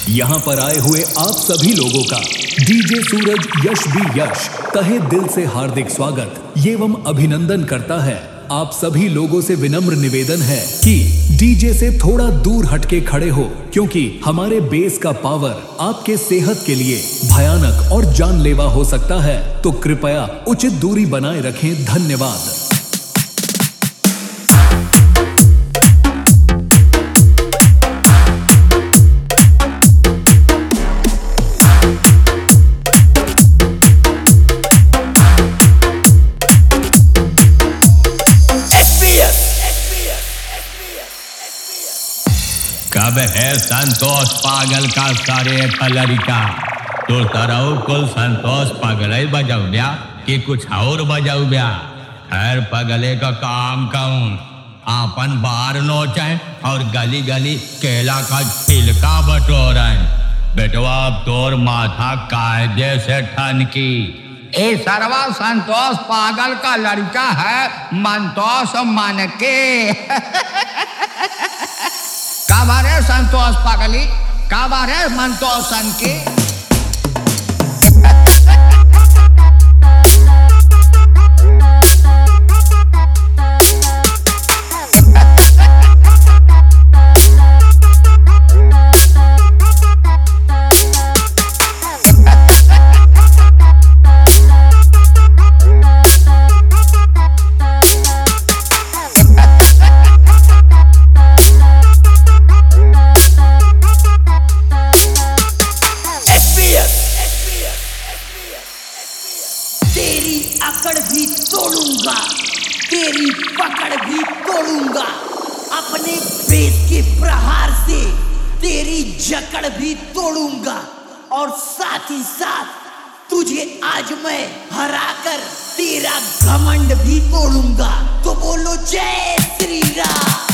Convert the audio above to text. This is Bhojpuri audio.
यहाँ पर आए हुए आप सभी लोगों का डीजे सूरज यश भी यश तहे दिल से हार्दिक स्वागत एवं अभिनंदन करता है। आप सभी लोगों से विनम्र निवेदन है कि डीजे से थोड़ा दूर हटके खड़े हो, क्योंकि हमारे बेस का पावर आपके सेहत के लिए भयानक और जानलेवा हो सकता है। तो कृपया उचित दूरी बनाए रखें। धन्यवाद। कब है संतोष पागल का सारे लड़का तो तरह कुल संतोष पागल ही बजाऊ ब्या कि कुछ और बजाऊ ब्या। खैर पगले का काम कौन आपन बाहर नोचे और गली गली केला का छिलका बटोरें। बेटवा अब तोर माथा कायदे से ठन की। ए सरवा संतोष पागल का लड़का है मंतोष मन के। काबारे संतोष पागली काबारे मंतोष सन के। तेरी अकड़ भी तोड़ूंगा, तेरी पकड़ भी तोड़ूंगा, अपने बेस के प्रहार से तेरी जकड़ भी तोड़ूंगा और साथ ही साथ तुझे आज मैं हराकर तेरा घमंड भी तोड़ूंगा। तो बोलो जय श्री राम।